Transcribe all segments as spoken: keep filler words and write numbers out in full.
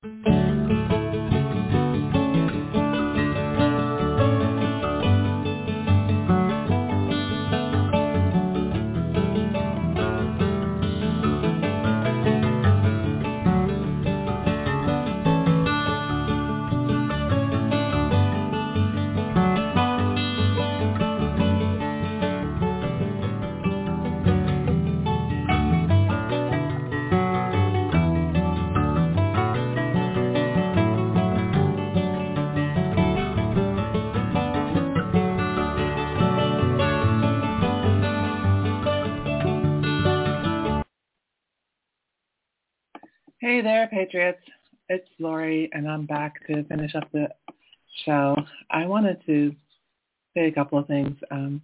Hey there, Patriots. It's Lori, and I'm back to finish up the show. I wanted to say a couple of things. Um,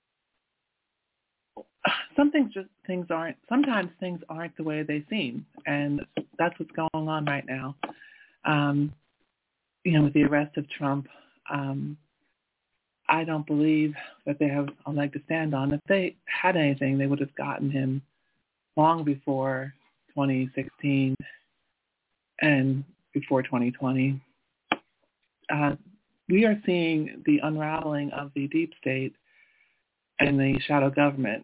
some things just things aren't. Sometimes things aren't the way they seem, and that's what's going on right now. Um, you know, with the arrest of Trump, um, I don't believe that they have a leg to stand on. If they had anything, they would have gotten him long before twenty sixteen. And before twenty twenty, uh, we are seeing the unraveling of the deep state and the shadow government.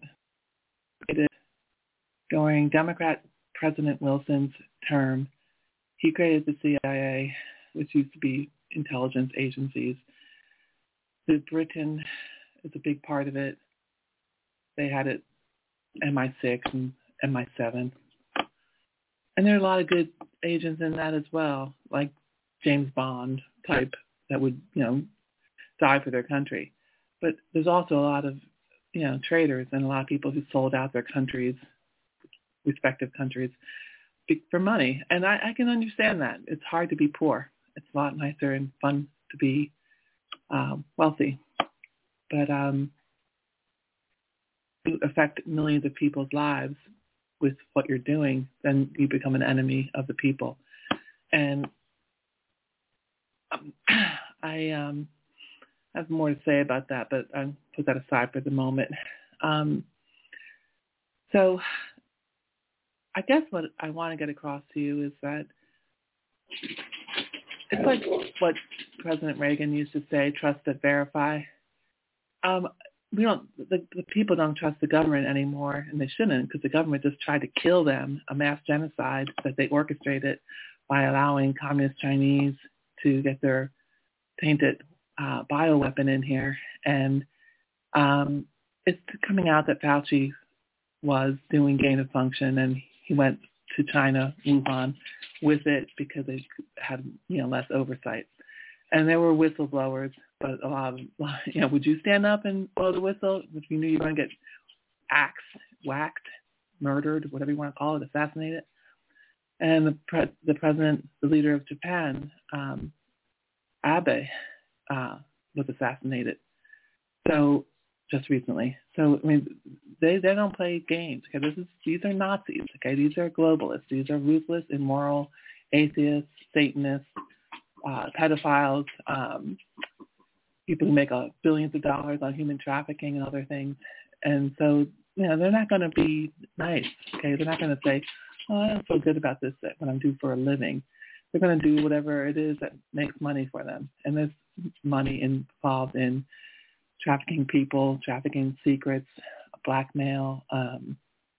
During Democrat President Wilson's term, he created the C I A, which used to be intelligence agencies. The Britain is a big part of it. They had it M I six and M I seven. And there are a lot of good agents in that as well, like James Bond type that would, you know, die for their country. But there's also a lot of, you know, traitors and a lot of people who sold out their countries, respective countries, for money. And I, I can understand that. It's hard to be poor. It's a lot nicer and fun to be um, wealthy. But um, to affect millions of people's lives with what you're doing, then you become an enemy of the people. And um, I um, have more to say about that, but I'll put that aside for the moment. Um, so I guess what I want to get across to you is that it's like what President Reagan used to say, trust but verify. Um, we don't, the, the people don't trust the government anymore, and they shouldn't, because the government just tried to kill them, a mass genocide that they orchestrated by allowing communist Chinese to get their tainted uh, bioweapon in here. And um, it's coming out that Fauci was doing gain of function, and he went to China, Wuhan, with it because they had, you know, less oversight. And there were whistleblowers, but a lot of, you know, would you stand up and blow the whistle if you knew you were going to get axed, whacked, murdered, whatever you want to call it, assassinated? And the pre- the president, the leader of Japan, um, Abe, uh, was assassinated. So just recently. So I mean, they they don't play games. Okay, this is these are Nazis. Okay, these are globalists. These are ruthless, immoral, atheists, Satanists, uh, pedophiles, um, people who make uh, billions of dollars on human trafficking and other things. And so, you know, they're not going to be nice. Okay, they're not going to say, "Oh, I don't feel good about this, what I'm doing for a living." They're going to do whatever it is that makes money for them. And there's money involved in trafficking people, trafficking secrets, blackmail, um,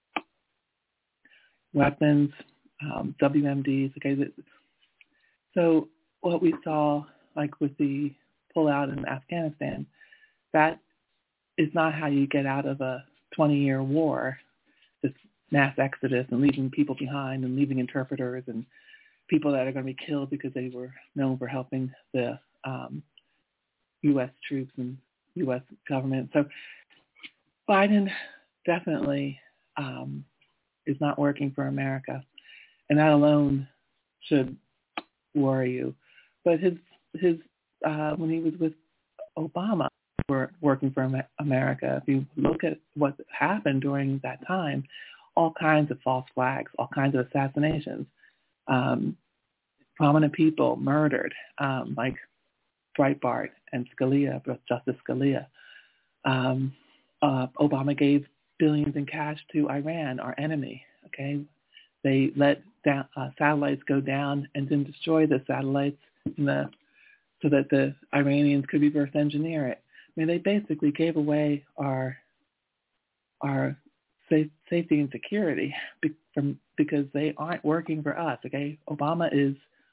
weapons, um, W M Ds. Okay, so what we saw, like with the pullout in Afghanistan, that is not how you get out of a twenty-year war, this mass exodus and leaving people behind and leaving interpreters and people that are going to be killed because they were known for helping the um, U S troops and U S government. So Biden definitely um, is not working for America, and that alone should worry you. But his his uh, when he was with Obama, were working for America. If you look at what happened during that time, all kinds of false flags, all kinds of assassinations, um, prominent people murdered, um, like Breitbart and Scalia, Justice Scalia. Um, uh, Obama gave billions in cash to Iran, our enemy. Okay, they let down, uh, satellites go down and then destroy the satellites in the, so that the Iranians could reverse engineer it. I mean, they basically gave away our our safe, safety and security be, from, because they aren't working for us. Okay, Obama is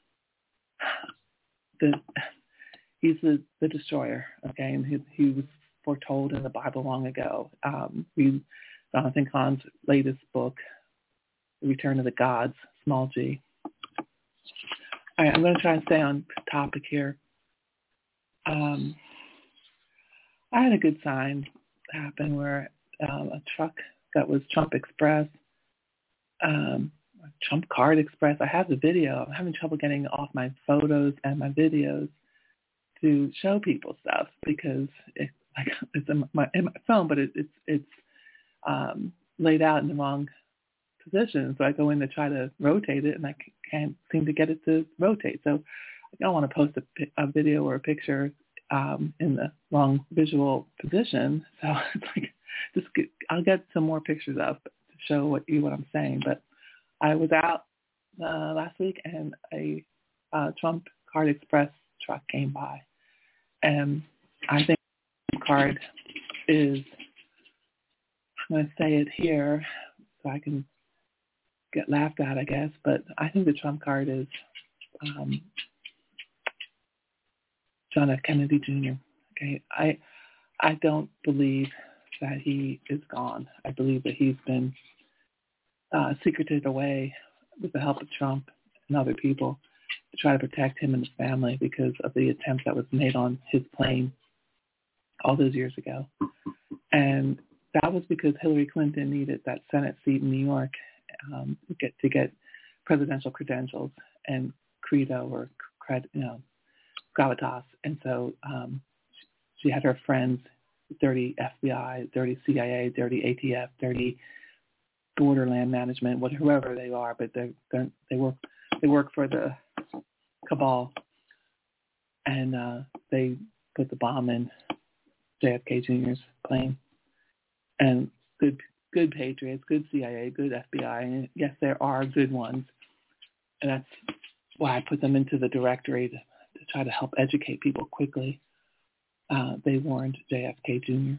the he's the, the destroyer. Okay, and he, he was foretold in the Bible long ago. Um, we, Jonathan Cahn's latest book, The Return of the Gods, small g. All right, I'm going to try and stay on topic here. Um, I had a good sign happen where um, a truck that was Trump Express, um, Trump Card Express. I have the video. I'm having trouble getting off my photos and my videos to show people stuff because it, like, it's in my, in my phone, but it, it's it's um, laid out in the wrong position. So I go in to try to rotate it, and I can't seem to get it to rotate. So I don't want to post a, a video or a picture um, in the wrong visual position. So it's like, just get, I'll get some more pictures up to show what you what I'm saying. But I was out uh, last week, and a uh, Trump Card Express truck came by, and I think Trump Card is. I'm going to say it here so I can get laughed at, I guess. But I think the Trump Card is um, John F. Kennedy Junior Okay, I I don't believe that he is gone. I believe that he's been uh, secreted away with the help of Trump and other people to try to protect him and his family because of the attempt that was made on his plane all those years ago. And that was because Hillary Clinton needed that Senate seat in New York um, to get to get presidential credentials and credo or cred, you know, gravitas. And so um, she had her friends, dirty F B I, dirty C I A, dirty A T F, dirty borderland management, what whoever they are, but they they they work they work for the cabal, and uh, they put the bomb in J F K Junior's plane. And good good patriots, good C I A, good F B I, and yes, there are good ones, and that's why I put them into the directory to, to try to help educate people quickly. Uh, they warned J F K Junior,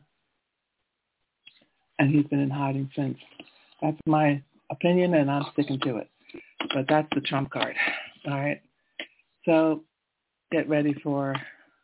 and he's been in hiding since. That's my opinion, and I'm sticking to it. But that's the Trump card. All right. So get ready for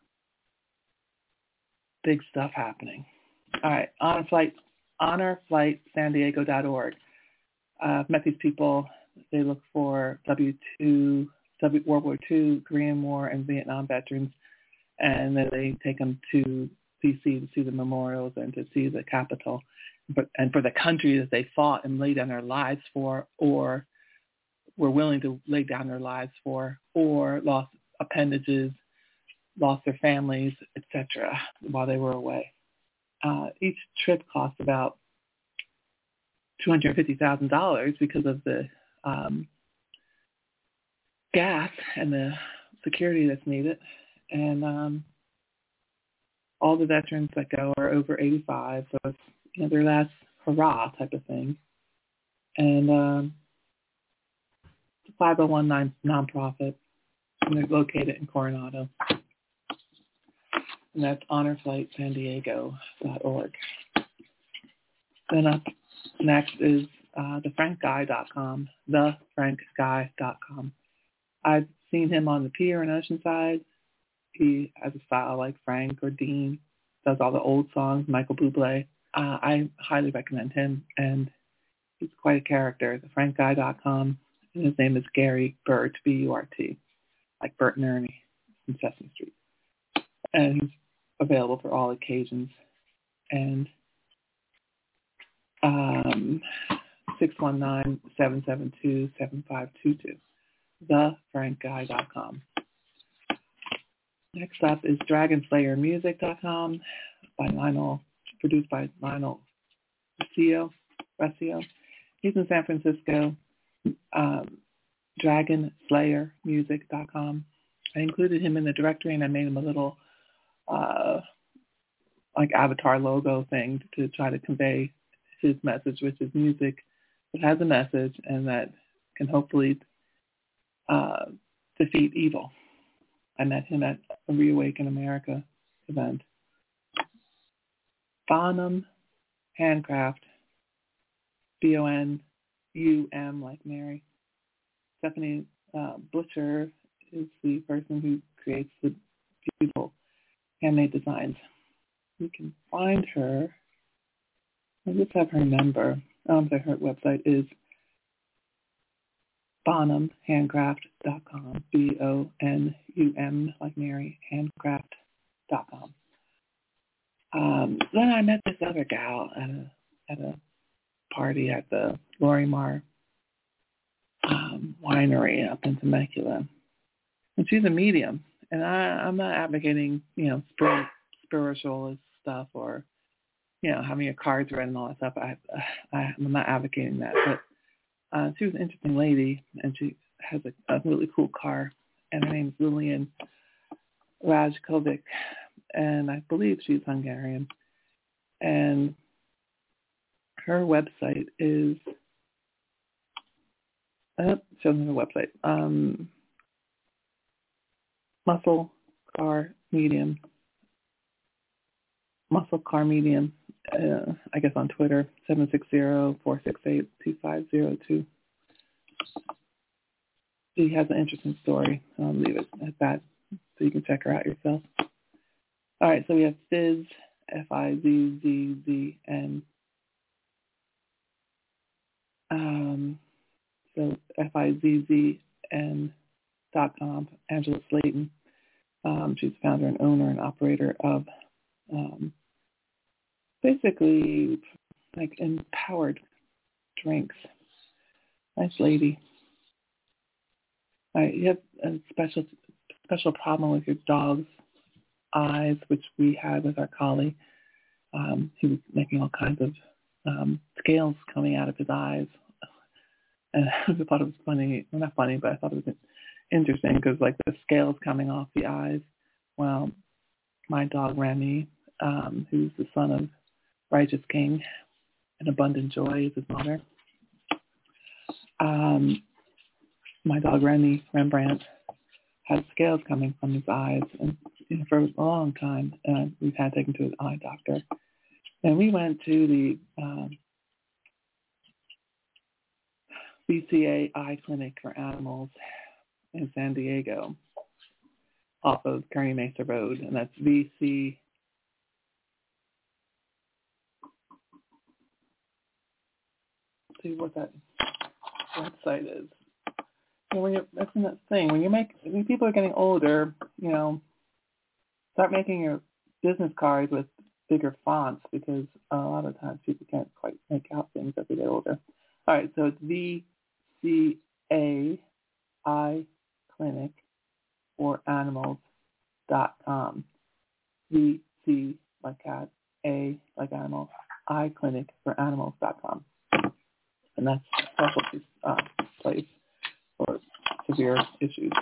big stuff happening. All right. Honor Flight, honor flight san diego dot org. Uh, I've met these people. They look for W two, w, World War Two, Korean War, and Vietnam veterans, and then they take them to D C to see the memorials and to see the Capitol, but and for the country that they fought and laid down their lives for, or were willing to lay down their lives for, or lost appendages, lost their families, et cetera, while they were away. Uh, each trip cost about two hundred fifty thousand dollars because of the um, gas and the security that's needed. And um, all the veterans that go are over eighty-five, so it's, you know, their last hurrah type of thing. And um, it's a five oh one nine nonprofit, and they're located in Coronado. And that's honor flight san diego dot org. Then up next is uh, the frank guy dot com, the frank guy dot com. I've seen him on the pier in Oceanside. He has a style like Frank or Dean, does all the old songs, Michael Bublé. Uh, I highly recommend him, and he's quite a character. the frank guy dot com, and his name is Gary Burt, B U R T, like Bert and Ernie from Sesame Street. And he's available for all occasions. And um, six one nine, seven seven two, seven five two two, the frank guy dot com. Next up is dragon slayer music dot com by Lionel, produced by Lionel Recio. Recio. He's in San Francisco. Um, dragon slayer music dot com. I included him in the directory, and I made him a little uh, like avatar logo thing to try to convey his message, which is music that has a message and that can hopefully uh, defeat evil. I met him at a Reawaken America event. Bonum Handcraft, B O N U M like Mary. Stephanie uh, Butcher is the person who creates the beautiful handmade designs. You can find her. I just have her number. Um, her website is bonum handcraft dot com. B O N U M like Mary, handcraft dot com. Um, then I met this other gal at a at a party at the Lorimar um, winery up in Temecula, and she's a medium. And I, I'm not advocating, you know, spirit, spiritualist stuff or, you know, having your cards read and all that stuff. I, I I'm not advocating that, but uh, she was an interesting lady, and she has a, a really cool car. And her name is Lilian Rajkovic, and I believe she's Hungarian. And her website is, uh, shows me the website, um, Muscle Car Medium, Muscle Car Medium, uh, I guess on Twitter, seven six zero, four six eight, two five zero two. She has an interesting story. I'll leave it at that so you can check her out yourself. All right, so we have Fizz, F I Z Z Z N. Um, so F I Z Z N dot com, Angela Slayton. Um, she's founder and owner and operator of um, basically like empowered drinks. Nice lady. All right, you have a special special problem with your dog's eyes, which we had with our collie. Um, he was making all kinds of um, scales coming out of his eyes. And I thought it was funny. Well, not funny, but I thought it was interesting because, like, the scales coming off the eyes. Well, my dog Remy, um, who's the son of Righteous King and Abundant Joy is his mother. Um, my dog Remy Rembrandt had scales coming from his eyes, and you know, for a long time, uh, we've had taken to an eye doctor. And we went to the um, B C A Eye Clinic for Animals in San Diego, off of Kearny Mesa Road, and that's V C. See what that website is. You know, when you're, that's that thing. When you make, when people are getting older, you know, start making your business cards with bigger fonts because a lot of times people can't quite make out things as they get older. All right, so it's V C A Eye Clinic for Animals dot com. V C like cat, A like animal, Eye Clinic for Animals dot com. And that's a specialty uh, place for severe issues.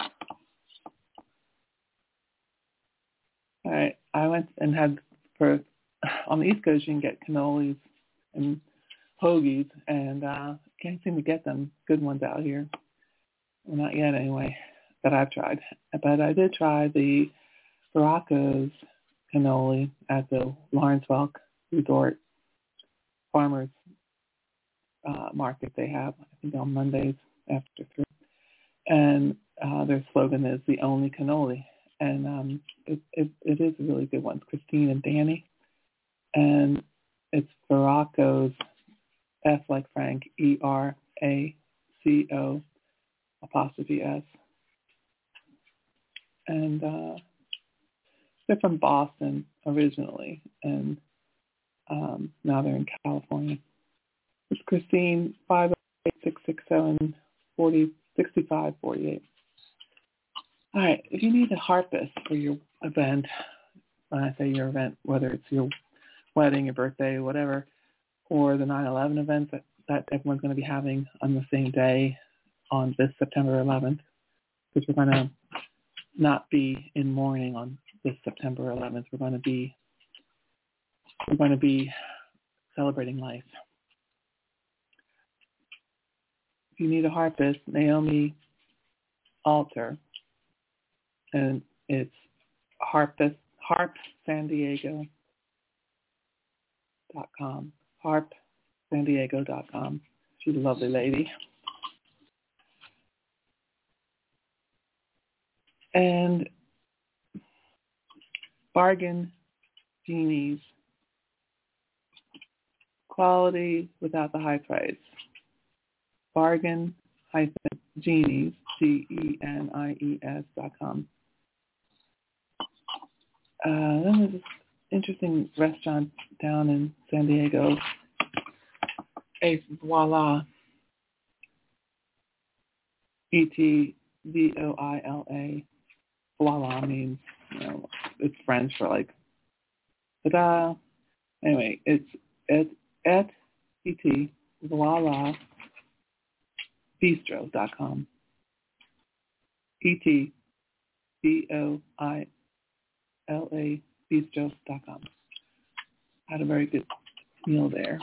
All right, I went and had, for on the East Coast, you can get cannolis and hoagies, and uh, can't seem to get them, good ones out here. Well, not yet anyway, that I've tried. But I did try the Baracos cannoli at the Lawrence Welk Resort Farmers uh, Market they have, I think on Mondays after three. And uh, their slogan is the only cannoli. And um, it, it, it is a really good one. It's Christine and Danny. And it's Baracos, F like Frank, E R A C O apostrophe S. And uh, they're from Boston originally, and um, now they're in California. It's Christine, five oh eight, six six seven, four oh six five four eight. All right, if you need a harpist for your event, when I say your event, whether it's your wedding, your birthday, whatever, or the nine eleven events that, that everyone's going to be having on the same day on this September eleventh, because we're going to not be in mourning on this September eleventh. We're going to be we're going to be celebrating life. if you need a harpist, Naomi Alter, and it's harpist harp san diego dot com. harp san diego dot com. She's a lovely lady. And bargain genies. Quality without the high price. Bargain hyphen genies, G E N I E S dot com. Uh, then there's this interesting restaurant down in San Diego. A Voila. E T V O I L A. Voila means, you know, it's French for like, ta-da. Anyway, it's at, at E T Voila Bistro dot com. E T B O I L A Bistro dot com. Had a very good meal there.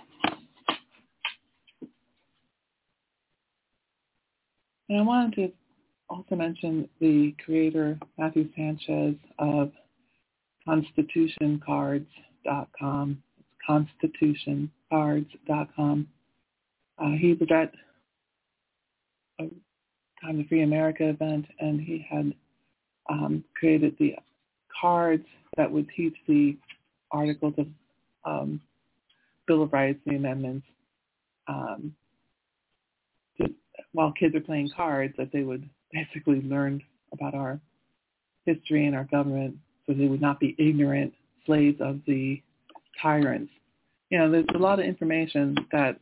And I wanted to also mention the creator, Matthew Sanchez, of constitution cards dot com. It's constitution cards dot com. Uh, he was at a Time to Free America event, and he had um, created the cards that would teach the articles of um, Bill of Rights, the amendments, um, to, while kids are playing cards, that they would basically learn about our history and our government, so they would not be ignorant slaves of the tyrants. You know, there's a lot of information that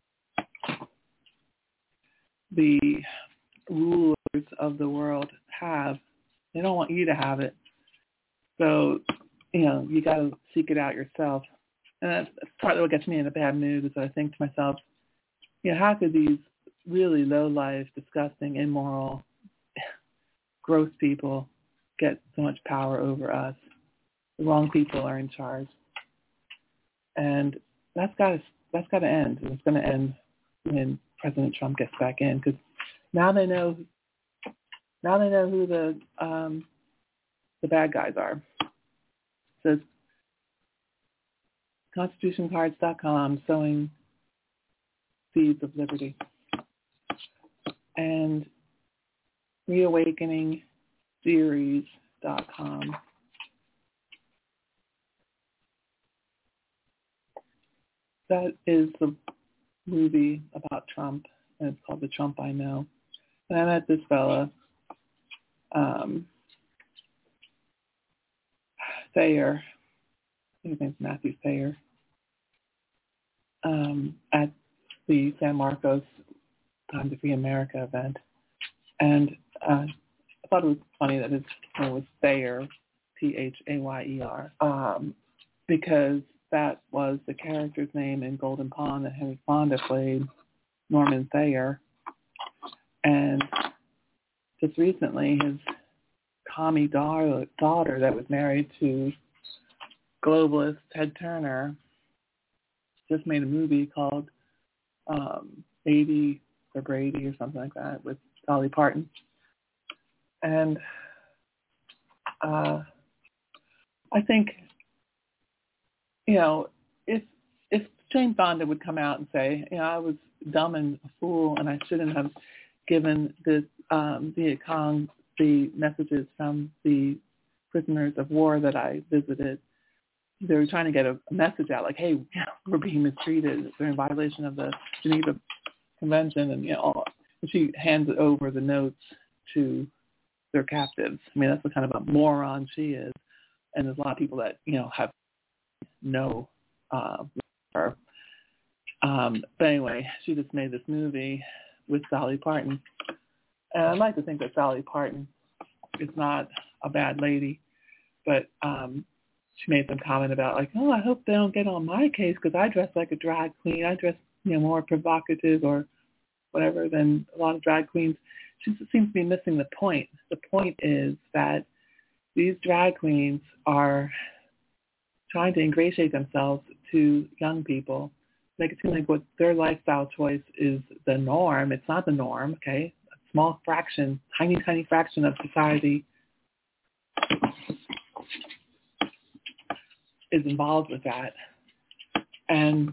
the rulers of the world have. They don't want you to have it. So, you know, you got to seek it out yourself. And that's, that's partly what gets me in a bad mood, is that I think to myself, you know, how could these really low-life, disgusting, immoral, gross people get so much power over us? The wrong people are in charge. And that's got to that's got to end. And it's going to end when President Trump gets back in, because now they know now they know who the um, the bad guys are. So it's constitution cards dot com, sowing seeds of liberty, and reawakening series dot com. That is the movie about Trump, and it's called The Trump I Know. And I met this fella, um, Thayer, I think his name's Matthew Thayer, um, at the San Marcos Time to Free America event. And uh, I thought it was funny that his name was Thayer, T H A Y E R, um, because that was the character's name in Golden Pond that Henry Fonda played, Norman Thayer. And just recently, his commie daughter, daughter that was married to globalist Ted Turner just made a movie called um, eighty for Brady or something like that with Dolly Parton. And uh, I think, you know, if if Jane Fonda would come out and say, you know, I was dumb and a fool and I shouldn't have given the um, Viet Cong the messages from the prisoners of war that I visited. They were trying to get a message out, like, hey, we're being mistreated. They're in violation of the Geneva Convention, and you know, all, and she hands over the notes to their captives. I mean, that's the kind of a moron she is. And there's a lot of people that, you know, have no uh, her. Um, but anyway, she just made this movie with Dolly Parton. And I'd like to think that Dolly Parton is not a bad lady, but um, she made some comment about, like, oh, I hope they don't get on my case because I dress like a drag queen. I dress, you know, more provocative or whatever than a lot of drag queens. She seems to be missing the point. The point is that these drag queens are trying to ingratiate themselves to young people make it seem like what their lifestyle choice is the norm. It's not the norm, okay? A small fraction, tiny, tiny fraction of society is involved with that. And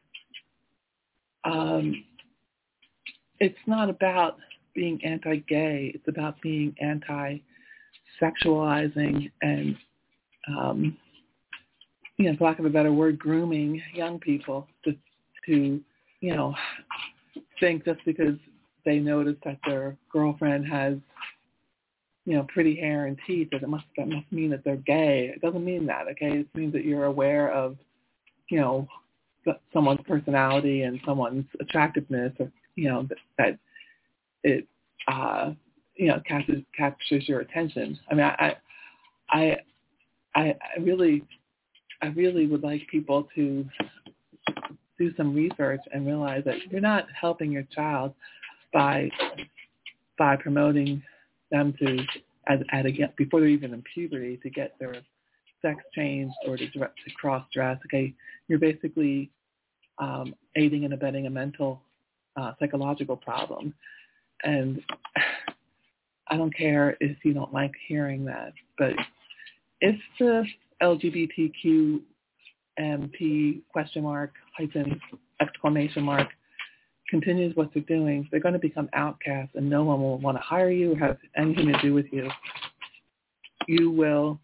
um, it's not about being anti-gay. It's about being anti-sexualizing and, um, you know, for lack of a better word, grooming young people to, to, you know, think just because they notice that their girlfriend has, you know, pretty hair and teeth, that it must that must mean that they're gay. It doesn't mean that, okay? It means that you're aware of, you know, someone's personality and someone's attractiveness, or, you know, that, that it, uh, you know, captures captures your attention. I mean, I, I, I, I really, I really would like people to do some research and realize that you're not helping your child by by promoting them to, as at a, before they're even in puberty, to get their sex changed or to, to cross-dress. Okay, you're basically um, aiding and abetting a mental, uh, psychological problem. And I don't care if you don't like hearing that, but if the L G B T Q M P question mark, hyphen, exclamation mark, continues what they're doing, they're going to become outcasts and no one will want to hire you or have anything to do with you. You will,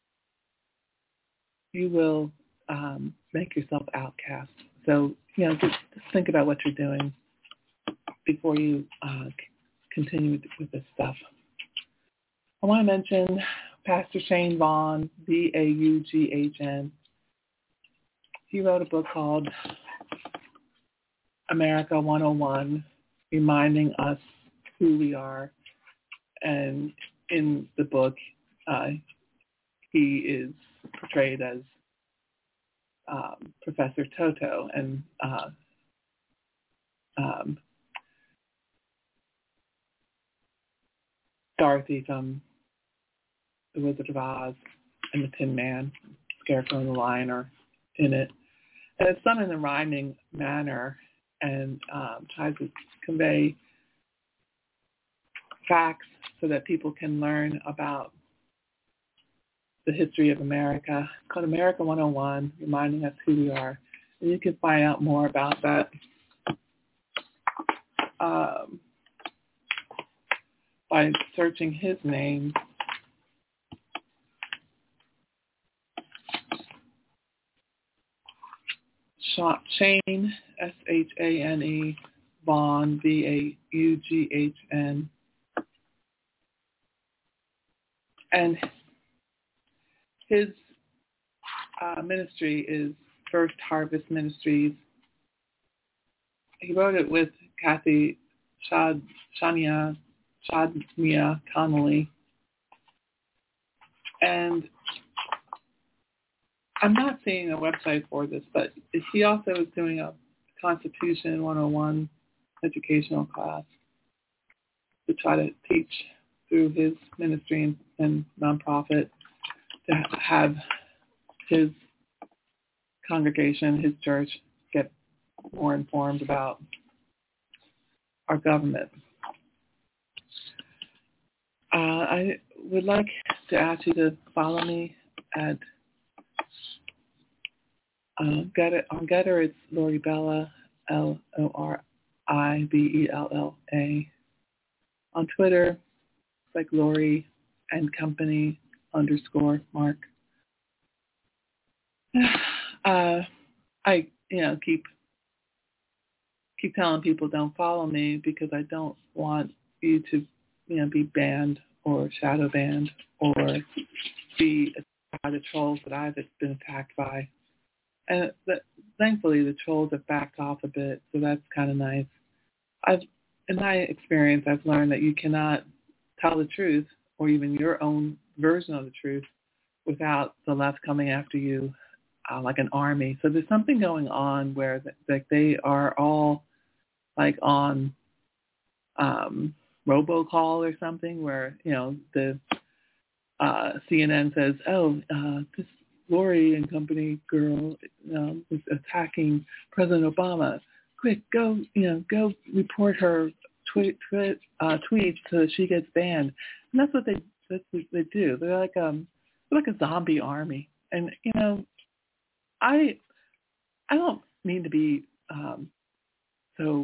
you will um, make yourself outcast. So, you know, just, just think about what you're doing before you uh, continue with this stuff. I want to mention Pastor Shane Vaughn, V A U G H N. He wrote a book called America one oh one, reminding us who we are. And in the book, uh, he is portrayed as um, Professor Toto, and uh, um, Dorothy from The Wizard of Oz and the Tin Man, Scarecrow and the Lion are in it. And it's done in a rhyming manner and um, tries to convey facts so that people can learn about the history of America. It's called America one oh one, reminding us who we are. And you can find out more about that um, by searching his name. Shane, S H A N E, Vaughn, V A U G H N. And his uh, ministry is First Harvest Ministries. He wrote it with Kathy Shad, Shania, Shadmia Connolly. And I'm not seeing a website for this, but he also is doing a Constitution one oh one educational class to try to teach through his ministry and, and nonprofit to have his congregation, his church, get more informed about our government. Uh, I would like to ask you to follow me at uh, Getter. On Getter, it's Lori Bella, L O R I B E L L A. On Twitter, it's like Lori and Company underscore Mark. Uh, I, you know, keep keep telling people don't follow me because I don't want you to, you know, be banned or shadow banned or be attacked by the trolls that I've been attacked by. And the, thankfully, the trolls have backed off a bit, so that's kind of nice. I've, in my experience, I've learned that you cannot tell the truth or even your own version of the truth without the left coming after you uh, like an army. So there's something going on where th- that they are all like on um, robocall or something where, you know, the uh, C N N says, oh, uh, this Lori and company girl um, was attacking President Obama. Quick, go, you know, go report her tweet, tweet, uh, tweets so that she gets banned. And that's what they that's what they do. They're like um they're like a zombie army. And you know, I I don't mean to be um, so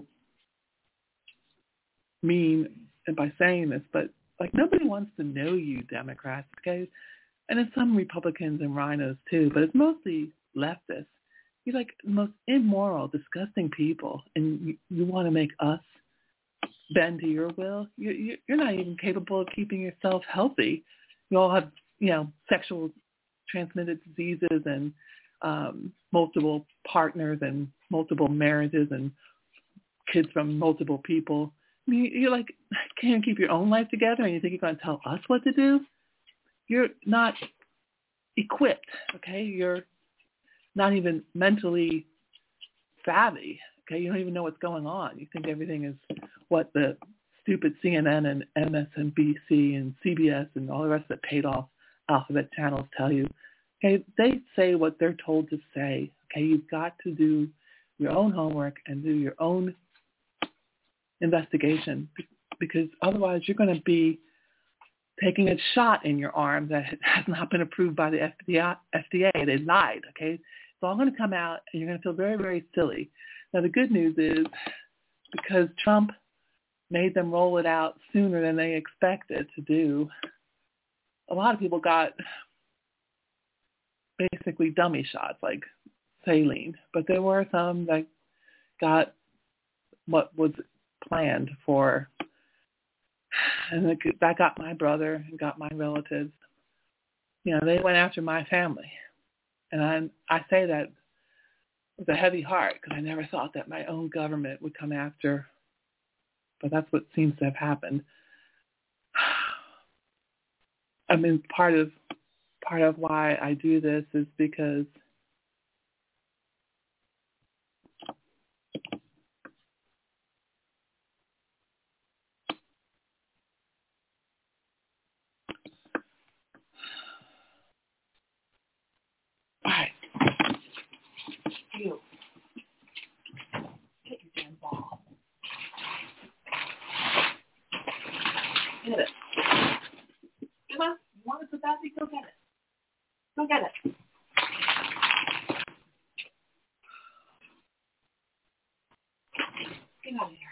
mean by saying this, but like nobody wants to know you, Democrats, okay? And it's some Republicans and rhinos too, but it's mostly leftists. You're like the most immoral, disgusting people, and you, you want to make us bend to your will. You, you, you're not even capable of keeping yourself healthy. You all have, you know, sexual transmitted diseases and um, multiple partners and multiple marriages and kids from multiple people. I mean, you're like, can't keep your own life together, and you think you're going to tell us what to do? You're not equipped, okay? You're not even mentally savvy, okay? You don't even know what's going on. You think everything is what the stupid C N N and M S N B C and C B S and all the rest of the paid-off alphabet channels tell you. Okay, they say what they're told to say. Okay, you've got to do your own homework and do your own investigation, because otherwise you're going to be taking a shot in your arm that has not been approved by the F D A. They lied, okay? It's all going to come out, and you're going to feel very, very silly. Now, the good news is, because Trump made them roll it out sooner than they expected to do, a lot of people got basically dummy shots, like saline. But there were some that got what was planned for, and that got my brother and got my relatives. You know, they went after my family. And I, I say that with a heavy heart, because I never thought that my own government would come after, but that's what seems to have happened. I mean, part of part of why I do this is because all right. You get your damn ball. Get it. Come on. You want it so badly? Go get it. Go get it. Get out of here.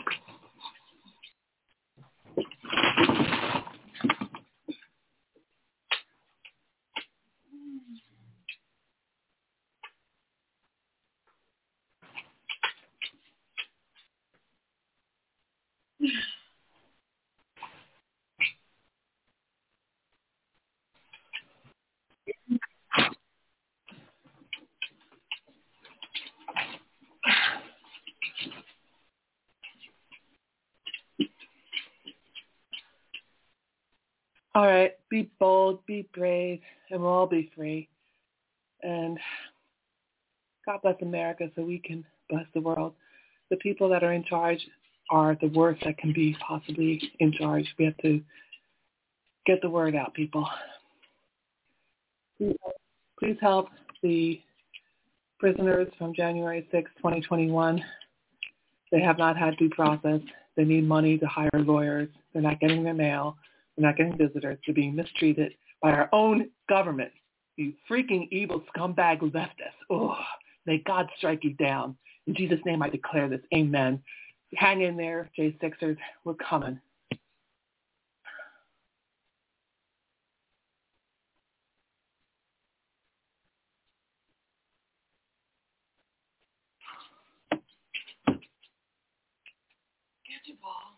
All right, be bold, be brave, and we'll all be free. And God bless America so we can bless the world. The people that are in charge are the worst that can be possibly in charge. We have to get the word out, people. Please help the prisoners from January sixth, twenty twenty-one. They have not had due process. They need money to hire lawyers. They're not getting their mail. They're not getting visitors. They're being mistreated by our own government. You freaking evil scumbag leftists. Oh, may God strike you down. In Jesus' name I declare this. Amen. Hang in there, J sixers. We're coming. Get your ball.